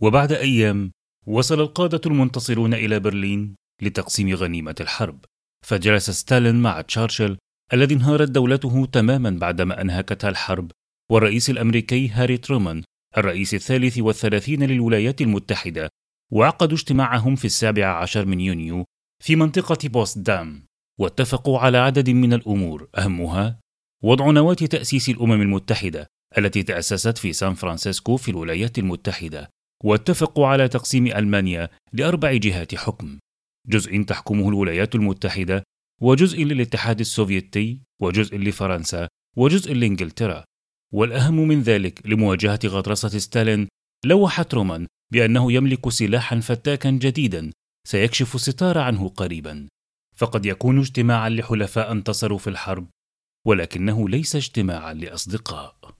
وبعد أيام وصل القادة المنتصرون إلى برلين لتقسيم غنيمة الحرب، فجلس ستالين مع تشرشل الذي انهارت دولته تماما بعدما أنهكتها الحرب، والرئيس الأمريكي هاري ترومان الرئيس 33 للولايات المتحدة، وعقدوا اجتماعهم في 17 من يونيو في منطقة بوتسدام، واتفقوا على عدد من الأمور أهمها وضع نواة تأسيس الأمم المتحدة التي تأسست في سان فرانسيسكو في الولايات المتحدة، واتفقوا على تقسيم ألمانيا ل4 جهات حكم، جزء تحكمه الولايات المتحدة، وجزء للاتحاد السوفيتي، وجزء لفرنسا، وجزء لإنجلترا. والأهم من ذلك لمواجهة غطرسة ستالين، لوح ترومان بأنه يملك سلاحا فتاكا جديدا سيكشف الستار عنه قريبا، فقد يكون اجتماعا لحلفاء انتصروا في الحرب، ولكنه ليس اجتماعا لأصدقاء.